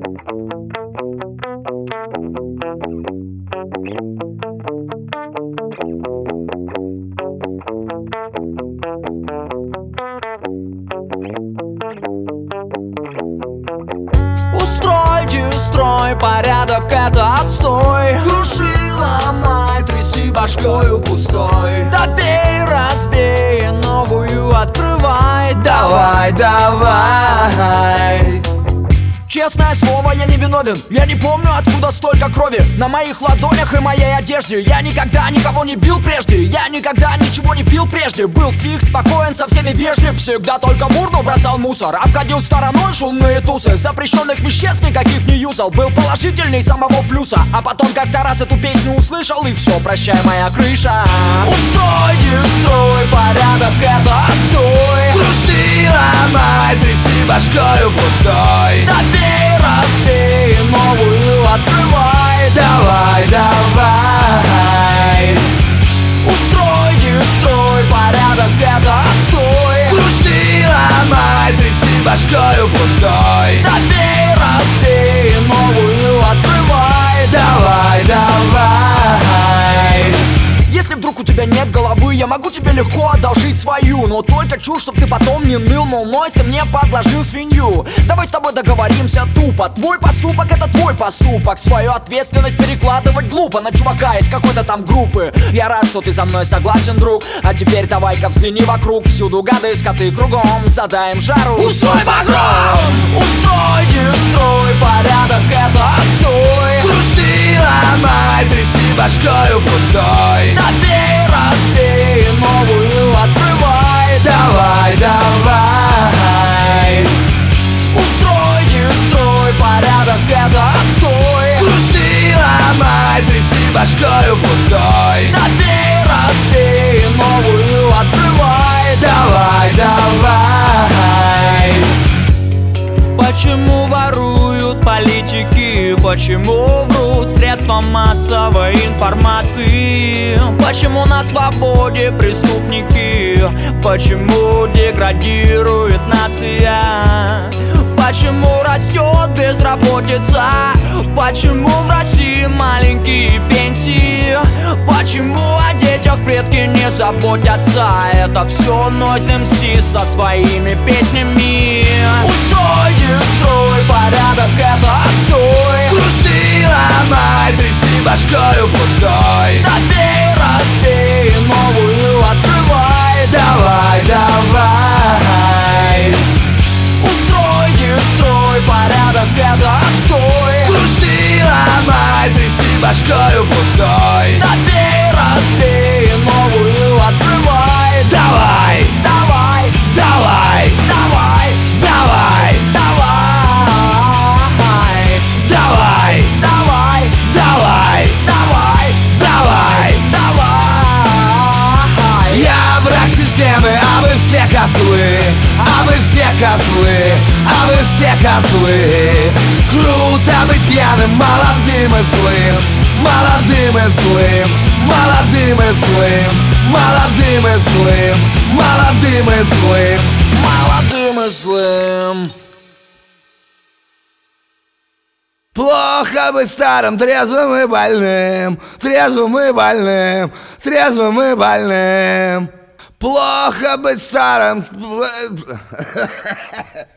Устрой порядок, это отстой. Круши, ломай, тряси башкою пустой. Добей, разбей, новую открывай. Давай, давай. Честное слово, я не виновен. Я не помню, откуда столько крови на моих ладонях и моей одежде. Я никогда никого не бил прежде. Я никогда ничего не пил прежде. Был тих, спокоен, со всеми вежлив. Всегда только в урну бросал мусор. Обходил стороной шумные тусы. Запрещенных веществ никаких не юзал. Был положительней самого плюса. А потом как-то раз эту песню услышал, и все, прощай, моя крыша. Устрой, дестрой, порядок, это отстой. Круши, ломай, тряси башкою пустой. Добей, разбей, новую открывай. Давай, давай. Устрой, дестрой, порядок, это отстой. Круши, ломай, тряси башкою пустой. Добей, разбей, новую открывай. Давай, давай. Если вдруг у тебя нет головы, я могу тебе легко одолжить свою. Но только чушь, чтоб ты потом не ныл, мол, Нойз, ты мне подложил свинью. Давай с тобой договоримся тупо. Твой поступок — это твой поступок. Свою ответственность перекладывать глупо на чувака из какой-то там группы. Я рад, что ты со мной согласен, друг. А теперь давай-ка взгляни вокруг. Всюду гады, скоты кругом. Задаем жару. Устрой погром! Устрой, дестрой, порядок, это отстой. Круши, ломай, тряси башкою пустой. Добей, разбей, новую открывай. Давай, давай. Устрой, дестрой, порядок, это отстой. Круши, ломай, тряси башкою пустой. Добей, разбей, новую открывай. Давай, давай. Почему воруют политики? Почему врут средства массовой информации? Почему на свободе преступники? Почему деградирует нация? Почему растет безработица? Почему в России маленькие пенсии? Почему о детях предки не заботятся? Это все Нойз МС со своими песнями. Устрой, дестрой, порядок, это отстой. Круши, ломай, тряси башкою пустой. Добей, разбей, новую открывай. Давай, давай. Устрой, дестрой, порядок, это отстой. Круши, ломай, тряси башкою пустой. Добей, разбей, новую открывай. Давай, давай, давай, давай, давай, давай, давай, давай, давай, давай, давай, давай. Я враг системы, а вы все козлы. А вы все козлы, а вы все козлы. Круто быть пьяным, молодым и злым. Молодым и злым, молодым и злым. Молодым и злым, молодым и злым. Молодым и злым. Плохо быть старым, трезвым и больным. Трезвым и больным, трезвым и больным. Плохо быть старым.